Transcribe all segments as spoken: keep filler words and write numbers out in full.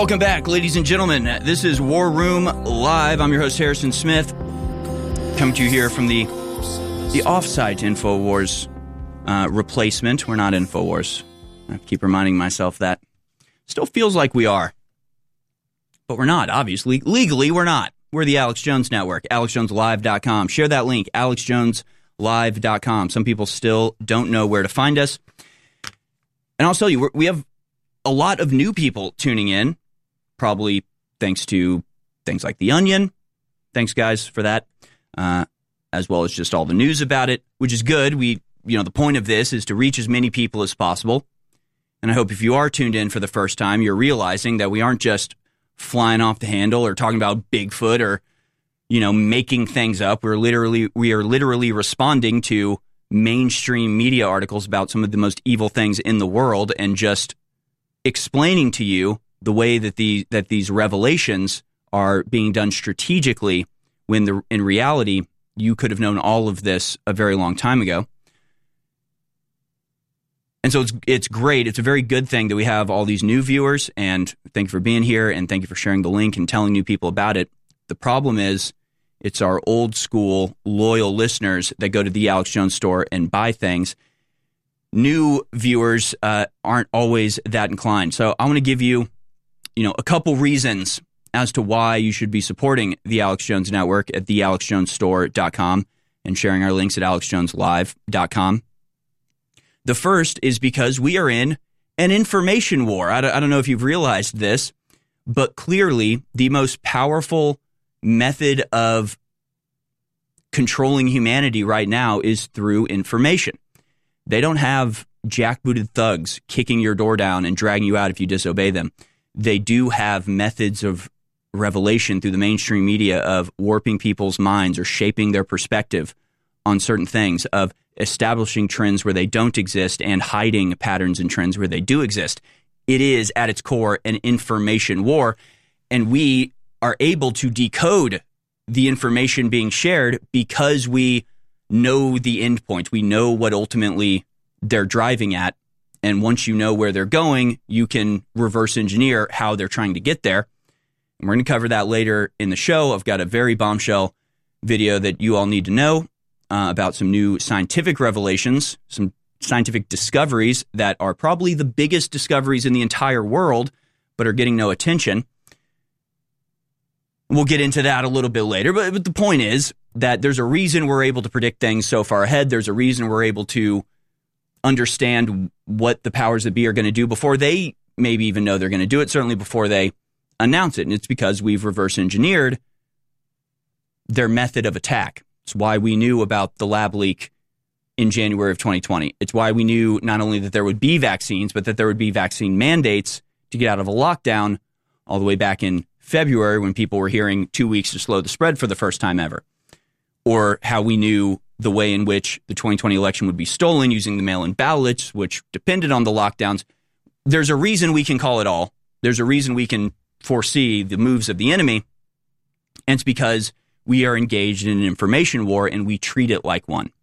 Welcome back, ladies and gentlemen. This is War Room Live. I'm your host, Harrison Smith, coming to you here from the the off-site InfoWars uh, replacement. We're not InfoWars. I keep reminding myself that. Still feels like we are, but we're not, obviously. Legally, we're not. We're the Alex Jones Network, alex jones live dot com. Share that link, alex jones live dot com. Some people still don't know where to find us. And I'll tell you, we're, we have a lot of new people tuning in, probably thanks to things like The Onion. Thanks, guys, for that, uh, as well as just all the news about it, which is good. We, you know, the point of this is to reach as many people as possible. And I hope if you are tuned in for the first time, you're realizing that we aren't just flying off the handle or talking about Bigfoot or, you know, making things up. We're literally, we are literally responding to mainstream media articles about some of the most evil things in the world and just explaining to you the way that the that these revelations are being done strategically, when the in reality you could have known all of this a very long time ago. And so it's it's great. It's a very good thing that we have all these new viewers, and thank you for being here, and thank you for sharing the link and telling new people about it. The problem is it's our old school loyal listeners that go to the Alex Jones store and buy things. New viewers uh, aren't always that inclined. So I want to give you you know, a couple reasons as to why you should be supporting the Alex Jones Network at the alex jones store dot com and sharing our links at alex jones live dot com. The first is because we are in an information war. I don't, I don't know if you've realized this, but clearly the most powerful method of controlling humanity right now is through information. They don't have jackbooted thugs kicking your door down and dragging you out if you disobey them. They do have methods of revelation through the mainstream media of warping people's minds or shaping their perspective on certain things, of establishing trends where they don't exist and hiding patterns and trends where they do exist. It is, at its core, an information war, and we are able to decode the information being shared because we know the end point. We know what ultimately they're driving at. And once you know where they're going, you can reverse engineer how they're trying to get there. And we're going to cover that later in the show. I've got a very bombshell video that you all need to know uh, about some new scientific revelations, some scientific discoveries that are probably the biggest discoveries in the entire world, but are getting no attention. We'll get into that a little bit later. But, but the point is that there's a reason we're able to predict things so far ahead. There's a reason we're able to understand what the powers that be are going to do before they maybe even know they're going to do it, certainly before they announce it. And it's because we've reverse engineered their method of attack. It's why we knew about the lab leak in January of twenty twenty. It's why we knew not only that there would be vaccines, but that there would be vaccine mandates to get out of a lockdown all the way back in February when people were hearing two weeks to slow the spread for the first time ever. Or how we knew the way in which the twenty twenty election would be stolen using the mail-in ballots, which depended on the lockdowns. There's a reason we can call it all. There's a reason we can foresee the moves of the enemy, and it's because we are engaged in an information war, and we treat it like one.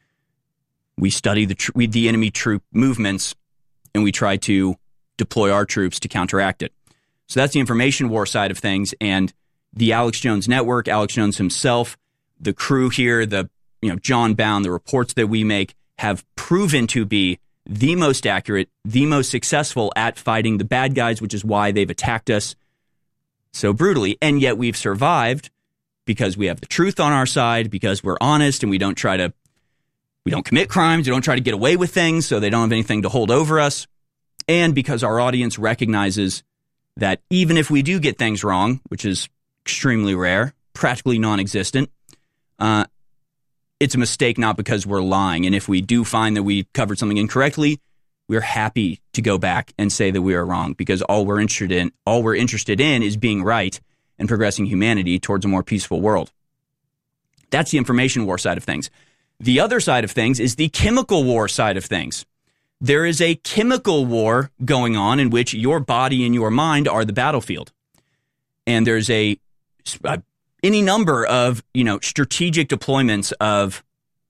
We study the, tr- we, the enemy troop movements, and we try to deploy our troops to counteract it. So that's the information war side of things, and the Alex Jones Network, Alex Jones himself, the crew here, the you know, John Bound, the reports that we make have proven to be the most accurate, the most successful at fighting the bad guys, which is why they've attacked us so brutally. And yet we've survived because we have the truth on our side, because we're honest and we don't try to, we don't commit crimes, we don't try to get away with things so they don't have anything to hold over us. And because our audience recognizes that even if we do get things wrong, which is extremely rare, practically non-existent, uh, it's a mistake not because we're lying. And if we do find that we covered something incorrectly, we're happy to go back and say that we are wrong, because all we're interested in, all we're interested in is being right and progressing humanity towards a more peaceful world. That's the information war side of things. The other side of things is the chemical war side of things. There is a chemical war going on in which your body and your mind are the battlefield. And there's a, a any number of, you know, strategic deployments of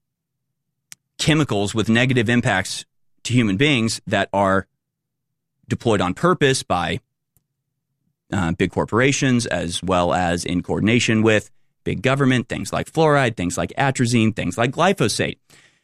chemicals with negative impacts to human beings that are deployed on purpose by uh, big corporations, as well as in coordination with big government, things like fluoride, things like atrazine, things like glyphosate.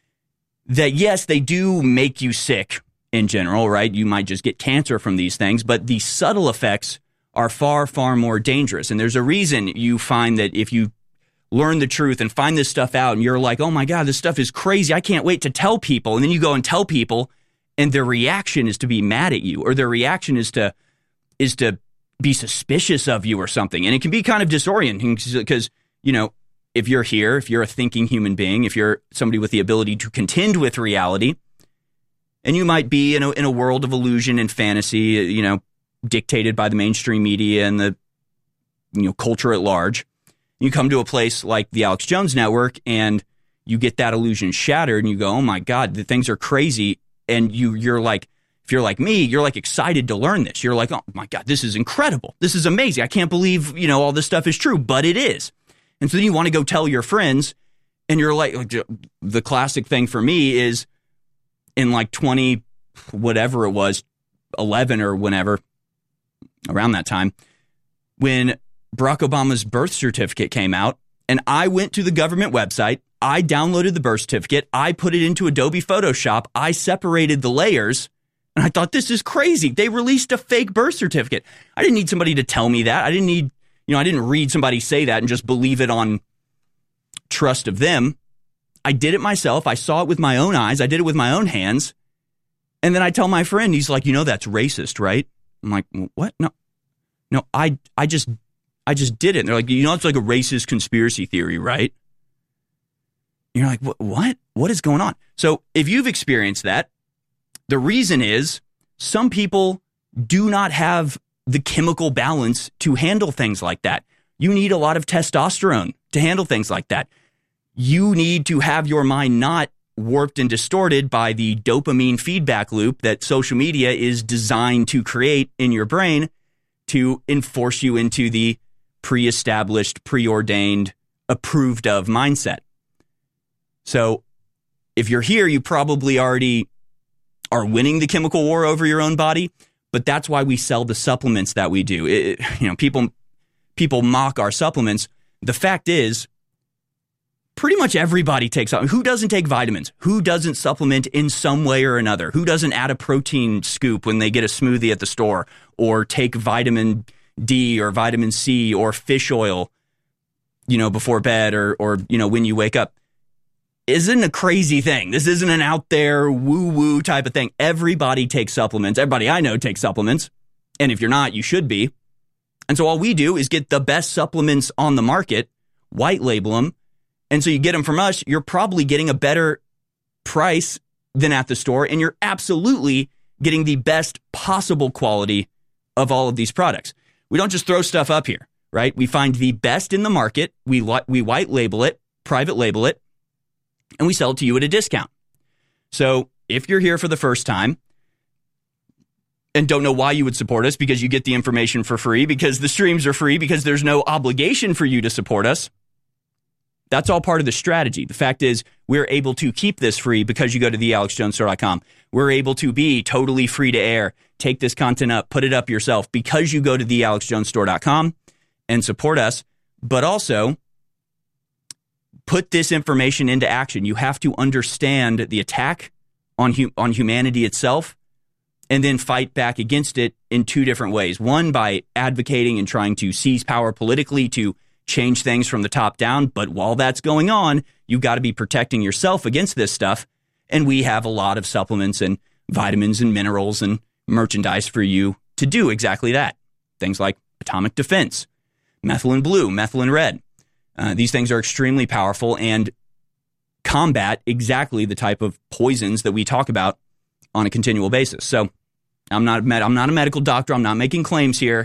That, yes, they do make you sick in general, right? You might just get cancer from these things, but the subtle effects are far, far more dangerous. And there's a reason you find that if you learn the truth and find this stuff out and you're like, oh my God, this stuff is crazy, I can't wait to tell people. And then you go and tell people and their reaction is to be mad at you, or their reaction is to is to be suspicious of you or something. And it can be kind of disorienting because, you know, if you're here, if you're a thinking human being, if you're somebody with the ability to contend with reality, and you might be in a, in a world of illusion and fantasy, you know, dictated by the mainstream media and the, you know, culture at large. You come to a place like the Alex Jones Network and you get that illusion shattered and you go, oh my God, the things are crazy. And you, you're like, if you're like me, you're like excited to learn this. You're like, oh my God, this is incredible. This is amazing. I can't believe, you know, all this stuff is true, but it is. And so then you want to go tell your friends, and you're like, the classic thing for me is in like twenty, whatever it was, eleven or whenever, around that time, when Barack Obama's birth certificate came out, and I went to the government website, I downloaded the birth certificate, I put it into Adobe Photoshop, I separated the layers, and I thought, this is crazy. They released a fake birth certificate. I didn't need somebody to tell me that. I didn't need, you know, I didn't read somebody say that and just believe it on trust of them. I did it myself. I saw it with my own eyes. I did it with my own hands. And then I tell my friend, he's like, you know, that's racist, right? I'm like, what? No, no, I, I just, I just did it. And they're like, you know, it's like a racist conspiracy theory, right? You're like, what? What is going on? So if you've experienced that, the reason is some people do not have the chemical balance to handle things like that. You need a lot of testosterone to handle things like that. You need to have your mind not warped and distorted by the dopamine feedback loop that social media is designed to create in your brain to enforce you into the pre-established, preordained, approved of mindset. So if you're here, you probably already are winning the chemical war over your own body, but that's why we sell the supplements that we do. It, you know, people people mock our supplements. The fact is, pretty much everybody takes, who doesn't take vitamins? Who doesn't supplement in some way or another? Who doesn't add a protein scoop when they get a smoothie at the store, or take vitamin D or vitamin C or fish oil, you know, before bed, or, or, you know, when you wake up? Isn't a crazy thing. This isn't an out there woo-woo type of thing. Everybody takes supplements. Everybody I know takes supplements. And if you're not, you should be. And so all we do is get the best supplements on the market, white label them. And so you get them from us, you're probably getting a better price than at the store. And you're absolutely getting the best possible quality of all of these products. We don't just throw stuff up here, right? We find the best in the market. We, we white label it, private label it, and we sell it to you at a discount. So if you're here for the first time and don't know why you would support us, because you get the information for free, because the streams are free, because there's no obligation for you to support us, that's all part of the strategy. The fact is, we're able to keep this free because you go to the alex jones store dot com. We're able to be totally free to air, take this content up, put it up yourself because you go to the alex jones store dot com and support us, but also put this information into action. You have to understand the attack on hu- on humanity itself, and then fight back against it in two different ways. One, by advocating and trying to seize power politically to change things from the top down. But while that's going on, you got to be protecting yourself against this stuff. And we have a lot of supplements and vitamins and minerals and merchandise for you to do exactly that. Things like Atomic Defense, Methylene Blue, Methylene Red. Uh, these things are extremely powerful and combat exactly the type of poisons that we talk about on a continual basis. So I'm not a med- I'm not a medical doctor. I'm not making claims here.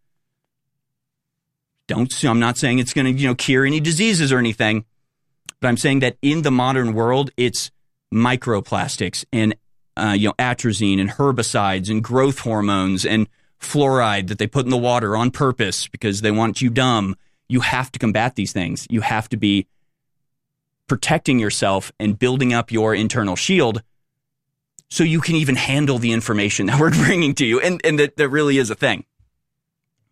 Don't I'm not saying it's going to, you know, cure any diseases or anything, but I'm saying that in the modern world, it's microplastics and uh, you know, atrazine and herbicides and growth hormones and fluoride that they put in the water on purpose because they want you dumb. You have to combat these things. You have to be protecting yourself and building up your internal shield so you can even handle the information that we're bringing to you. And, and that, that really is a thing.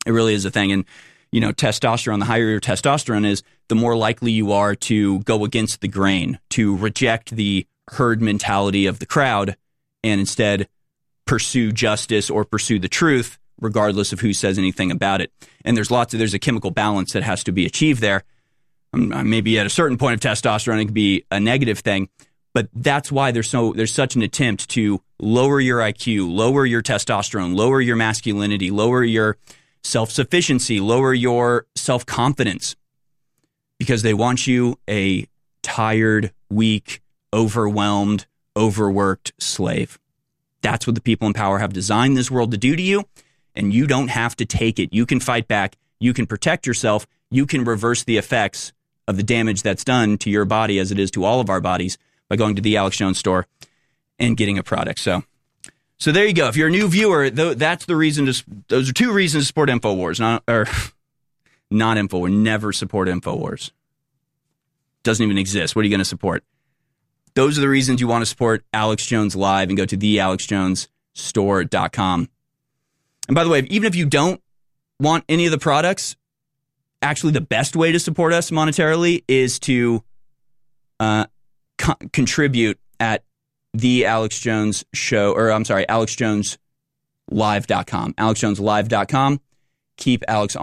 It really is a thing. And, you know, testosterone, the higher your testosterone is, the more likely you are to go against the grain, to reject the herd mentality of the crowd, and instead pursue justice or pursue the truth, regardless of who says anything about it. And there's lots of, there's a chemical balance that has to be achieved there. Um, maybe at a certain point of testosterone, it can be a negative thing, but that's why there's so, there's such an attempt to lower your I Q, lower your testosterone, lower your masculinity, lower your self-sufficiency, lower your self-confidence, because they want you a tired, weak, overwhelmed, overworked slave. That's what the people in power have designed this world to do to you, and you don't have to take it. You can fight back. You can protect yourself. You can reverse the effects of the damage that's done to your body, as it is to all of our bodies, by going to the Alex Jones store and getting a product. So, so there you go. If you're a new viewer, th- that's the reason to. Those are two reasons to support InfoWars, not or not InfoWars. Never support InfoWars. Doesn't even exist. What are you going to support? Those are the reasons you want to support Alex Jones Live, and go to the alex jones store dot com. And by the way, even if you don't want any of the products, actually the best way to support us monetarily is to uh, co- contribute at the Alex Jones show, or I'm sorry, alex jones live dot com. alex jones live dot com. Keep Alex on.